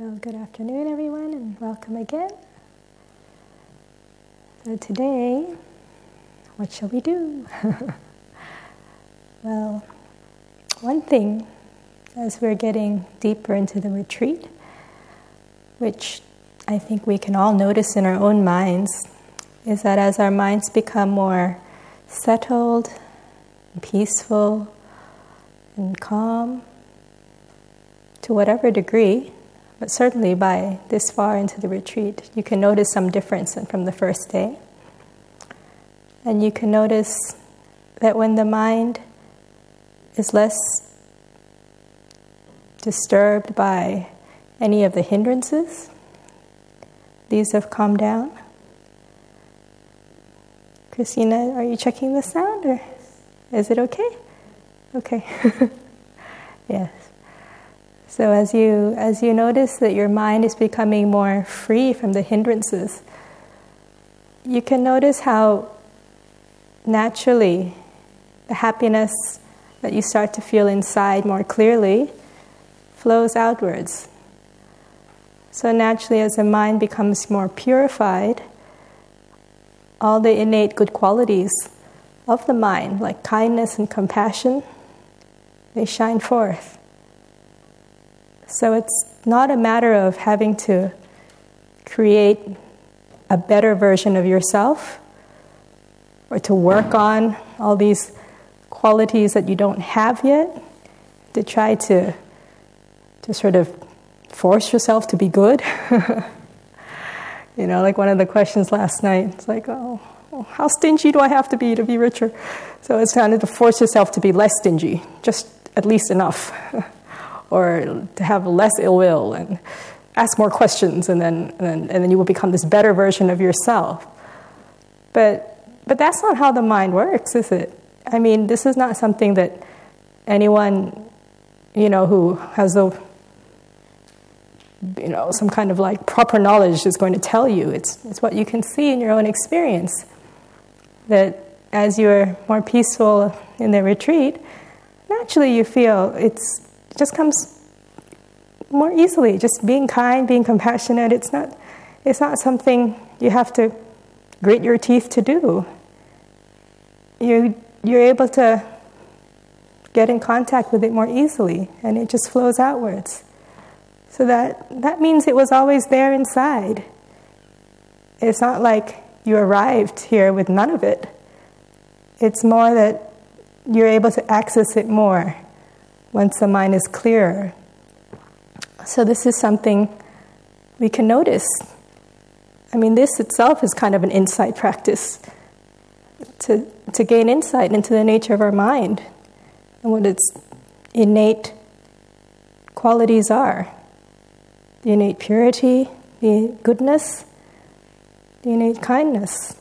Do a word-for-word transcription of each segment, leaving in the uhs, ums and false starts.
So good afternoon, everyone, and welcome again. So today, what shall we do? Well, one thing, as we're getting deeper into the retreat, which I think we can all notice in our own minds, is that as our minds become more settled, and peaceful, and calm, to whatever degree, but certainly by this far into the retreat, you can notice some difference from the first day. And you can notice that when the mind is less disturbed by any of the hindrances, these have calmed down. Christina, are you checking the sound, or is it okay? Okay. Yes. So as you as you notice that your mind is becoming more free from the hindrances, you can notice how naturally the happiness that you start to feel inside more clearly flows outwards. So naturally, as the mind becomes more purified, all the innate good qualities of the mind, like kindness and compassion, they shine forth. So it's not a matter of having to create a better version of yourself or to work on all these qualities that you don't have yet, to try to, to sort of force yourself to be good. You know, like one of the questions last night, it's like, oh, how stingy do I have to be to be richer? So it's kind of to force yourself to be less stingy, just at least enough. Or to have less ill will and ask more questions, and then and then, and then you will become this better version of yourself. But but that's not how the mind works, is it? I mean, this is not something that anyone, you know, who has a, you know, some kind of like proper knowledge is going to tell you. It's it's what you can see in your own experience. That as you're more peaceful in the retreat, naturally you feel it's. It just comes more easily. Just being kind, being compassionate. It's not. It's not something you have to grit your teeth to do. You you're able to get in contact with it more easily, and it just flows outwards. So that that means it was always there inside. It's not like you arrived here with none of it. It's more that you're able to access it more once the mind is clearer. So this is something we can notice. I mean, this itself is kind of an insight practice, to to gain insight into the nature of our mind and what its innate qualities are. The innate purity, the goodness, the innate kindness.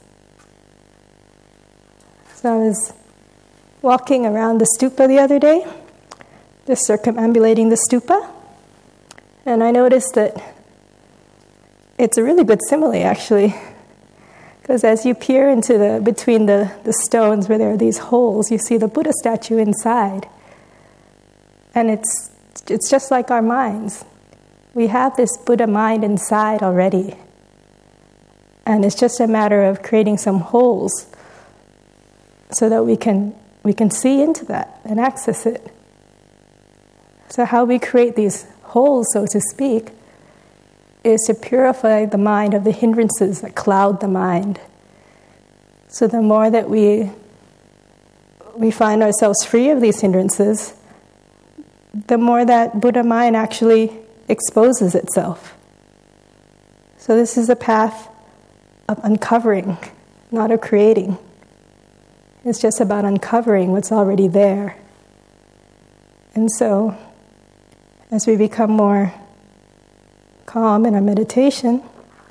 So I was walking around the stupa the other day, just circumambulating the stupa, and I noticed that it's a really good simile, actually, because as you peer into the between the, the stones where there are these holes, you see the Buddha statue inside, and it's it's just like our minds. We have this Buddha mind inside already, and it's just a matter of creating some holes so that we can we can see into that and access it. So how we create these holes, so to speak, is to purify the mind of the hindrances that cloud the mind. So the more that we we find ourselves free of these hindrances, the more that Buddha mind actually exposes itself. So this is a path of uncovering, not of creating. It's just about uncovering what's already there. And so as we become more calm in our meditation,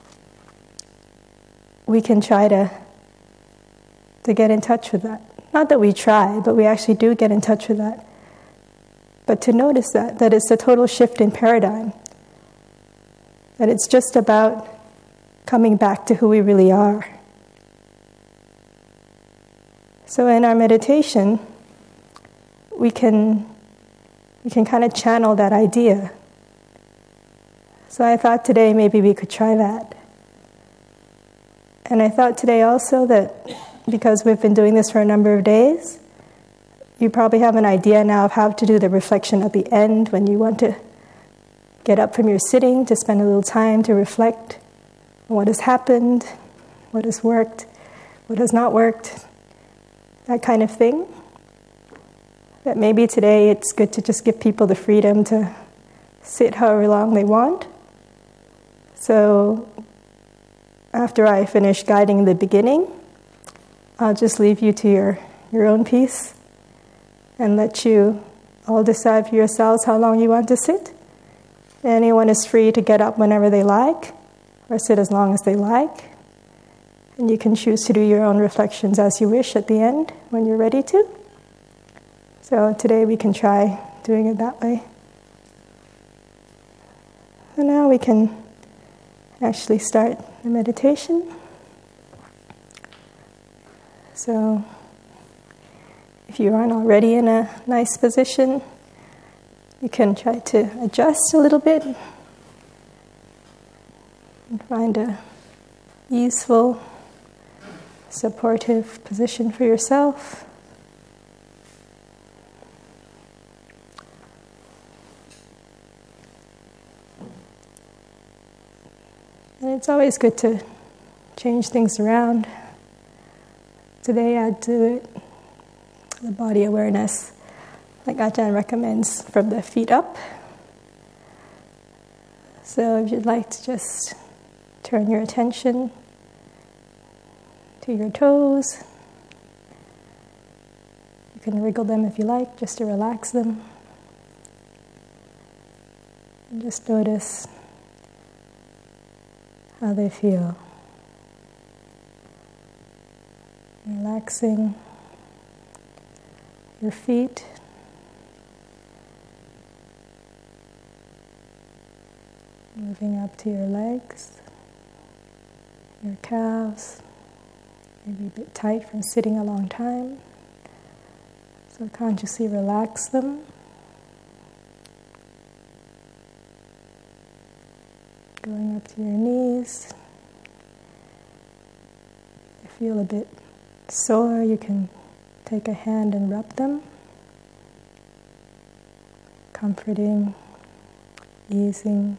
we can try to, to get in touch with that. Not that we try, but we actually do get in touch with that. But to notice that, that it's a total shift in paradigm. That it's just about coming back to who we really are. So in our meditation, we can we can kind of channel that idea. So I thought today maybe we could try that. And I thought today also that because we've been doing this for a number of days, you probably have an idea now of how to do the reflection at the end when you want to get up from your sitting to spend a little time to reflect on what has happened, what has worked, what has not worked, that kind of thing. That maybe today it's good to just give people the freedom to sit however long they want. So after I finish guiding the beginning, I'll just leave you to your, your own peace and let you all decide for yourselves how long you want to sit. Anyone is free to get up whenever they like or sit as long as they like. And you can choose to do your own reflections as you wish at the end when you're ready to. So today we can try doing it that way. So now we can actually start the meditation. So if you aren't already in a nice position, you can try to adjust a little bit and find a easeful, supportive position for yourself. And it's always good to change things around. Today I'd do it, the body awareness, like Ajahn recommends, from the feet up. So if you'd like to just turn your attention to your toes, you can wriggle them if you like, just to relax them. And just notice how they feel. Relaxing your feet, moving up to your legs, your calves, maybe a bit tight from sitting a long time. So consciously relax them. Going up to your knees. If you feel a bit sore, you can take a hand and rub them, comforting, easing,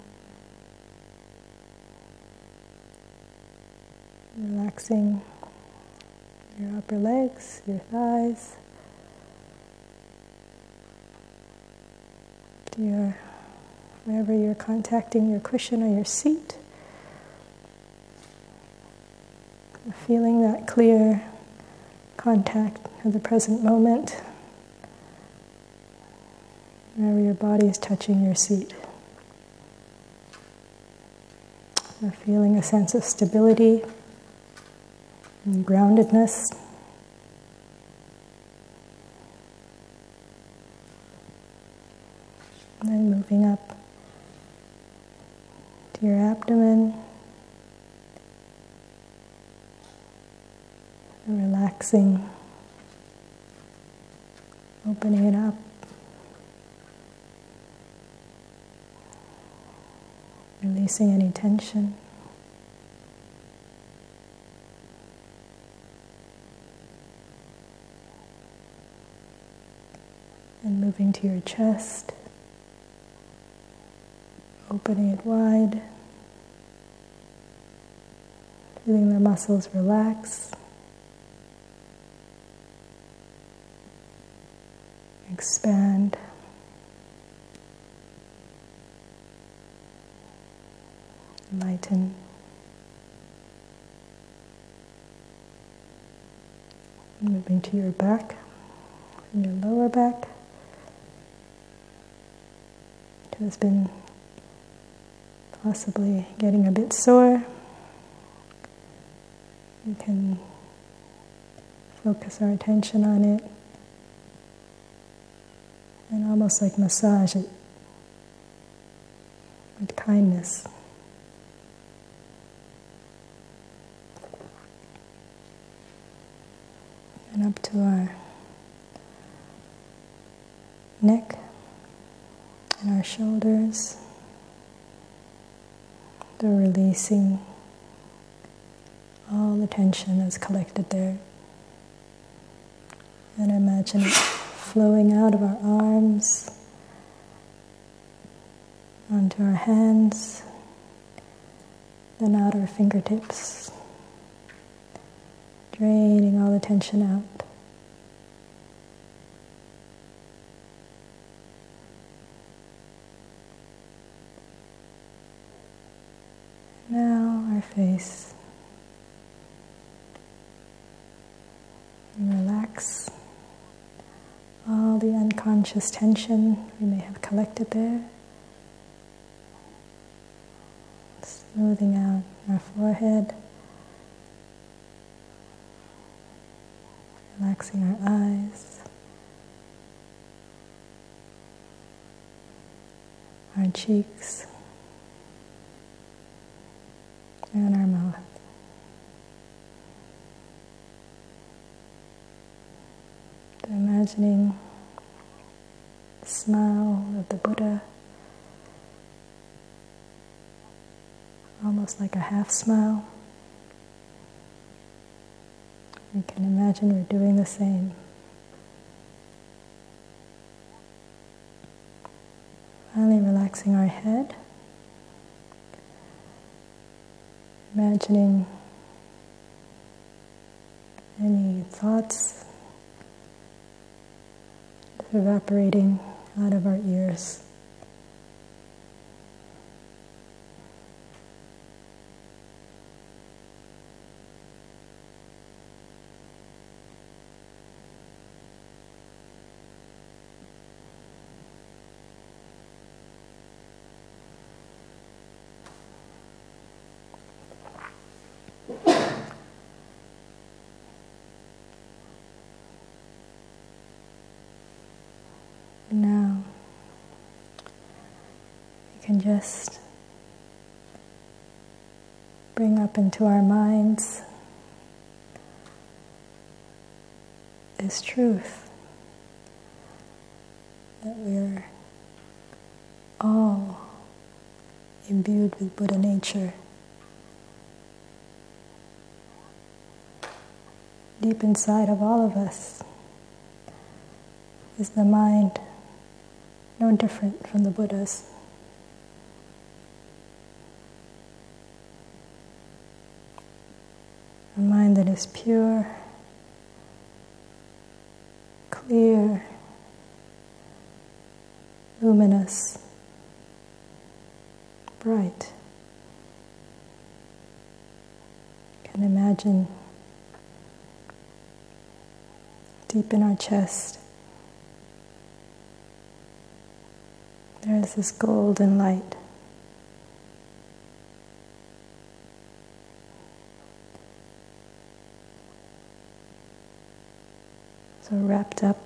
relaxing your upper legs, your thighs, your wherever you're contacting your cushion or your seat. Feeling that clear contact of the present moment, wherever your body is touching your seat. Or feeling a sense of stability and groundedness. And then moving up to your abdomen, and relaxing, opening it up, releasing any tension. And moving to your chest, opening it wide, feeling the muscles relax, expand, lighten. Moving to your back, and your lower back, which has been possibly getting a bit sore. We can focus our attention on it and almost like massage it with kindness. And up to our neck and our shoulders. So releasing all the tension that's collected there. And imagine it flowing out of our arms, onto our hands, then out our fingertips, draining all the tension out. Now our face. And relax all the unconscious tension we may have collected there. Smoothing out our forehead. Relaxing our eyes. Our cheeks. And our mouth. So imagining the smile of the Buddha, almost like a half smile. We can imagine we're doing the same. Finally relaxing our head. Imagining any thoughts evaporating out of our ears. Now, we can just bring up into our minds this truth that we're all imbued with Buddha nature. Deep inside of all of us is the mind no different from the Buddha's. A mind that is pure, clear, luminous, bright. You can imagine deep in our chest there is this golden light. So wrapped up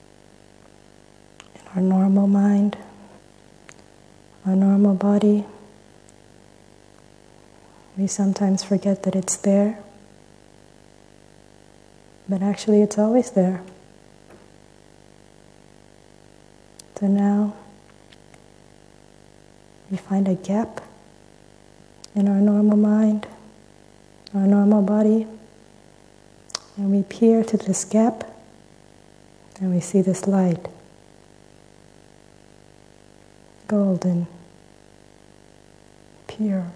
in our normal mind, our normal body, we sometimes forget that it's there, but actually it's always there. So now we find a gap in our normal mind, our normal body, and we peer to this gap and we see this light, golden, pure,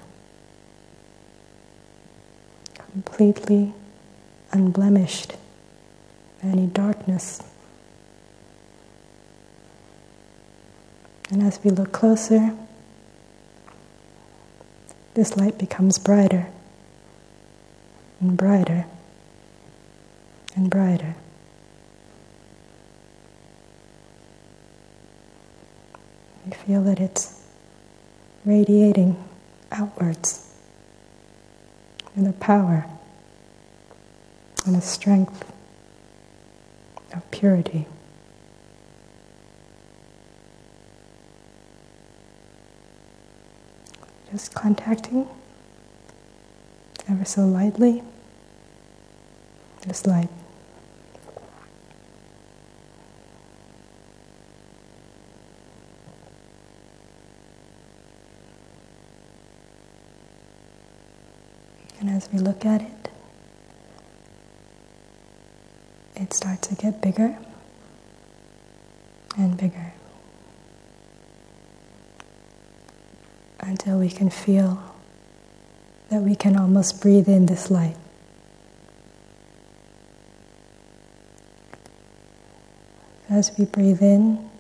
completely unblemished by any darkness. And as we look closer, this light becomes brighter and brighter and brighter. We feel that it's radiating outwards in a power and a strength of purity. Just contacting ever so lightly this light. And as we look at it, it starts to get bigger and bigger until we can feel that we can almost breathe in this light. As we breathe in,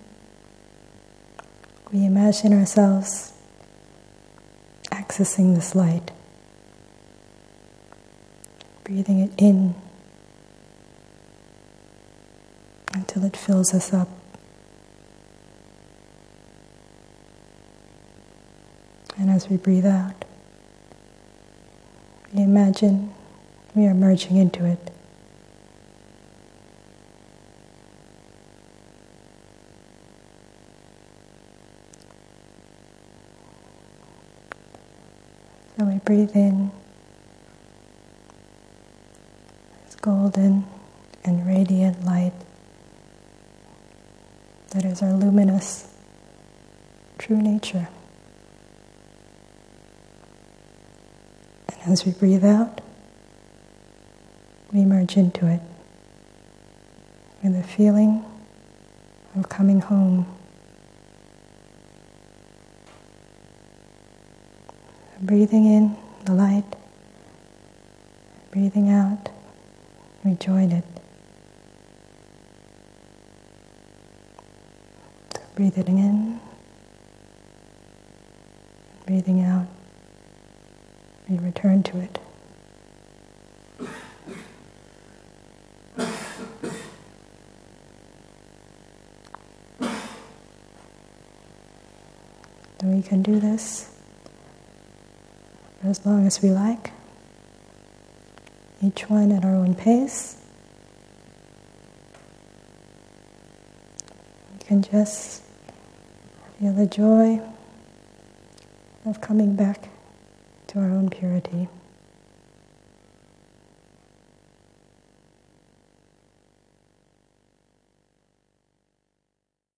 we imagine ourselves accessing this light, breathing it in until it fills us up. And as we breathe out, we imagine we are merging into it. So we breathe in this golden and radiant light that is our luminous, true nature. And as we breathe out, we merge into it with a feeling of coming home. Breathing in the light, breathing out, we join it. So breathing in, breathing out, we return to it. And we can do this for as long as we like, each one at our own pace. We can just feel the joy of coming back to our own purity.